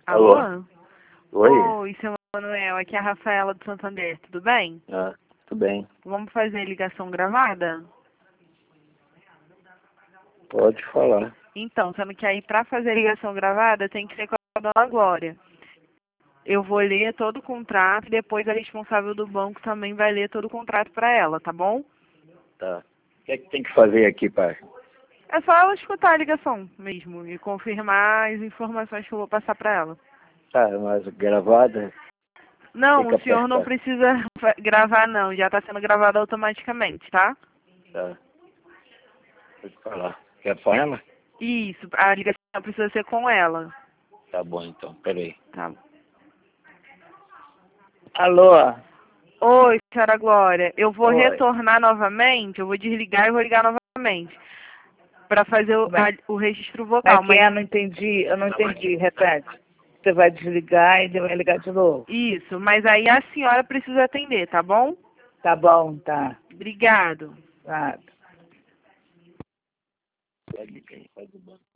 Alô? Alô? Oi? Oi, seu Manuel, aqui é a Rafaela do Santander, tudo bem? Ah, tudo bem. Vamos fazer ligação gravada? Pode falar. Então, sendo que aí para fazer ligação gravada tem que ser com a dona Glória. Eu vou ler todo o contrato e depois a responsável do banco também vai ler todo o contrato para ela, tá bom? Tá. O que é que tem que fazer aqui, pai? É só ela escutar a ligação mesmo e confirmar as informações que eu vou passar para ela. Tá, mas gravada, tem Não, que o senhor não apertar. precisa gravar não, já está sendo gravado automaticamente, tá? Tá. Pode falar. Quer com ela? Isso, a ligação precisa ser com ela. Tá bom, então. Peraí. Tá. Alô? Oi, senhora Glória. Eu vou Oi. retornar novamente, eu vou desligar e vou ligar novamente para fazer o registro vocal. Aqui eu não entendi, repete. Você vai desligar e vai ligar de novo. Isso, mas aí a senhora precisa atender, tá bom? Tá bom, tá. Obrigado. Tá. Pode ligar aí, faz o banco.